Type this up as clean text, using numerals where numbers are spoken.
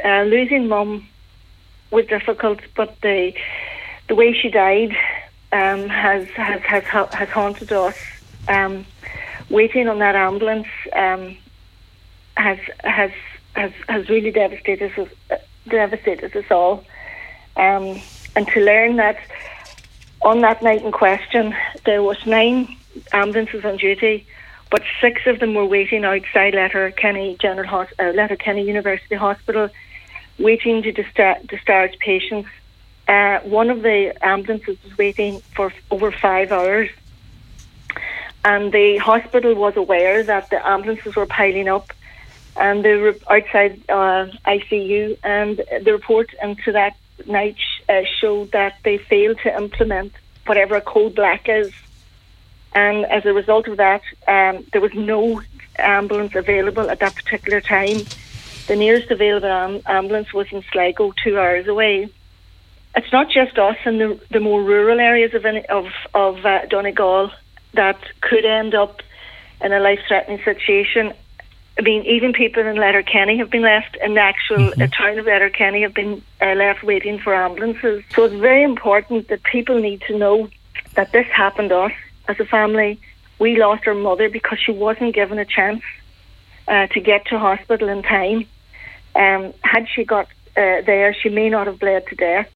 losing Mum was difficult, but the way she died has haunted us. Waiting on that ambulance has really devastated us all. And to learn that on that night in question, there was 9 ambulances on duty, but 6 of them were waiting outside Letterkenny University Hospital, waiting to discharge patients. One of the ambulances was waiting for over 5 hours, and the hospital was aware that the ambulances were piling up, and they were outside ICU, and the report into that night showed that they failed to implement whatever a code black is, and as a result of that, there was no ambulance available at that particular time. The nearest available ambulance was in Sligo, 2 hours away. It's not just us in the more rural areas of Donegal that could end up in a life-threatening situation. I mean, even people in Letterkenny have been left, in the actual town of Letterkenny have been left waiting for ambulances. So it's very important that people need to know that this happened to us as a family. We lost our mother because she wasn't given a chance to get to hospital in time. Had she got there, she may not have bled to death.